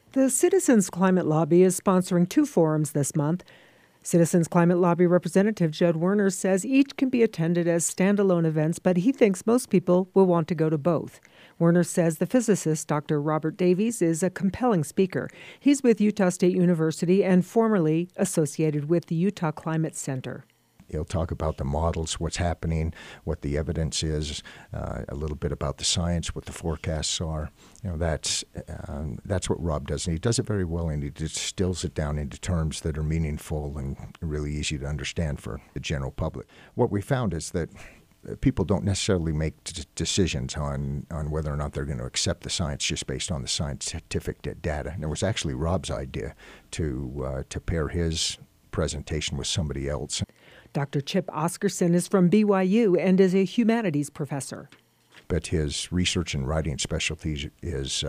The Citizens Climate Lobby is sponsoring two forums this month. Citizens Climate Lobby Representative Judd Werner says each can be attended as standalone events, but he thinks most people will want to go to both. Werner says the physicist, Dr. Robert Davies, is a compelling speaker. He's with Utah State University and formerly associated with the Utah Climate Center. He'll talk about the models, what's happening, what the evidence is, a little bit about the science, what the forecasts are. That's what Rob does, and he does it very well, and he distills it down into terms that are meaningful and really easy to understand for the general public. What we found is that people don't necessarily make decisions on whether or not they're going to accept the science just based on the scientific data. And it was actually Rob's idea to pair his presentation with somebody else. Dr. Chip Oscarson is from BYU and is a humanities professor. But his research and writing specialty is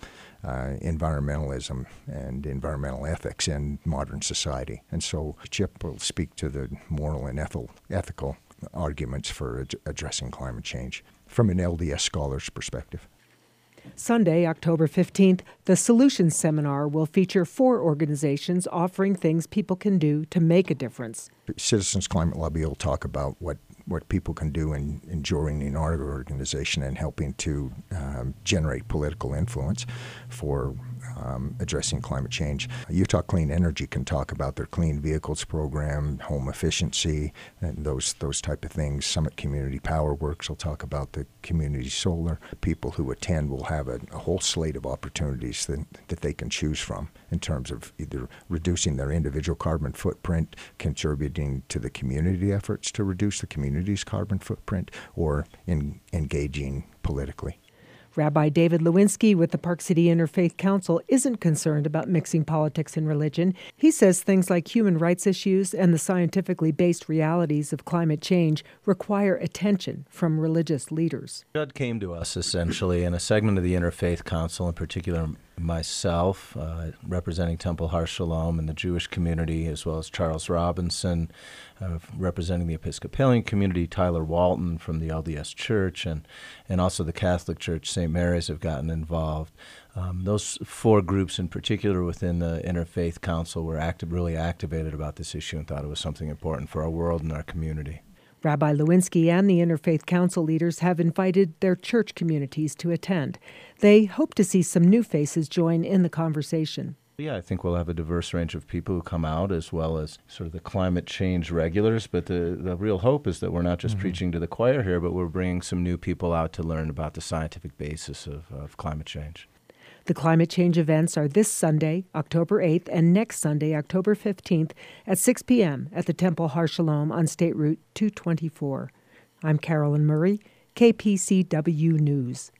environmentalism and environmental ethics in modern society. And so Chip will speak to the moral and ethical arguments for addressing climate change from an LDS scholar's perspective. Sunday, October 15th, the Solutions Seminar will feature 4 organizations offering things people can do to make a difference. Citizens Climate Lobby will talk about what people can do in joining our organization and helping to generate political influence for addressing climate change. Utah Clean Energy can talk about their clean vehicles program, home efficiency, and those type of things. Summit Community Power Works will talk about the community solar. People who attend will have a whole slate of opportunities that they can choose from in terms of either reducing their individual carbon footprint, contributing to the community efforts to reduce the community's carbon footprint, or engaging politically. Rabbi David Lewinsky with the Park City Interfaith Council isn't concerned about mixing politics and religion. He says things like human rights issues and the scientifically based realities of climate change require attention from religious leaders. Judd came to us essentially in a segment of the Interfaith Council, in particular myself, representing Temple Har Shalom and the Jewish community, as well as Charles Robinson, representing the Episcopalian community, Tyler Walton from the LDS Church, and also the Catholic Church, St. Mary's, have gotten involved. Those 4 groups in particular within the Interfaith Council were really activated about this issue and thought it was something important for our world and our community. Rabbi Lewinsky and the Interfaith Council leaders have invited their church communities to attend. They hope to see some new faces join in the conversation. Yeah, I think we'll have a diverse range of people who come out, as well as sort of the climate change regulars. But the real hope is that we're not just preaching to the choir here, but we're bringing some new people out to learn about the scientific basis of climate change. The climate change events are this Sunday, October 8th, and next Sunday, October 15th, at 6 p.m. at the Temple Har Shalom on State Route 224. I'm Carolyn Murray, KPCW News.